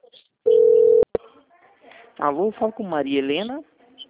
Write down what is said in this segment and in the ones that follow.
Alô, falo com Maria Helena.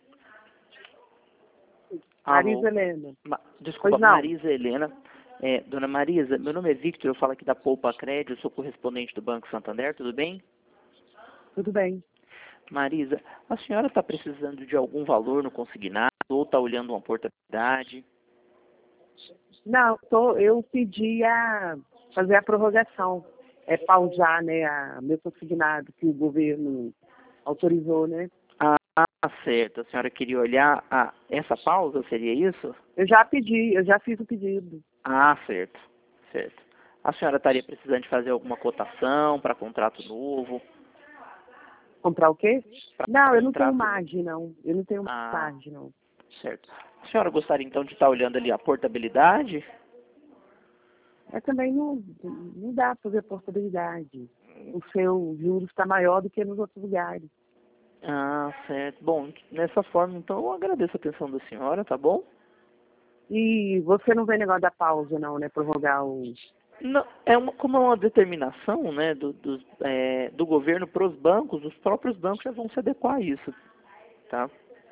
Marisa Helena. Desculpa, Pois não. Marisa Helena. Dona Marisa, meu nome é Victor, eu falo aqui da Poupa Crédito, eu sou correspondente do Banco Santander, tudo bem? Tudo bem. Marisa, a senhora está precisando de algum valor no consignado ou está olhando uma portabilidade? Não, eu pedi a fazer a prorrogação, pausar, né, meu consignado que o governo autorizou, né? Ah, certo. A senhora queria olhar essa pausa, seria isso? Eu já pedi, eu já fiz o pedido. Ah, certo. Certo. A senhora estaria precisando de fazer alguma cotação para contrato novo? Comprar o quê? Pra Não, eu não contrato tenho novo? margem, não. Eu não tenho Ah, margem, não. certo. A senhora gostaria então de estar olhando ali a portabilidade? Também não dá para fazer portabilidade. O seu juros está maior do que nos outros lugares. Ah, certo. Bom, nessa forma, então, eu agradeço a atenção da senhora, tá bom? E você não vê negócio da pausa, não, né? Prorrogar o... Não, como é uma determinação, né, do governo para os bancos, os próprios bancos já vão se adequar a isso, tá?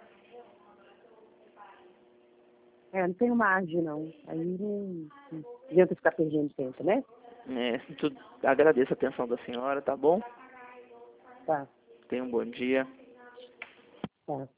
não tenho margem, não. Aí não adianta ficar perdendo tempo, né? Agradeço a atenção da senhora, tá bom? Tá, Tenha um bom dia. tá.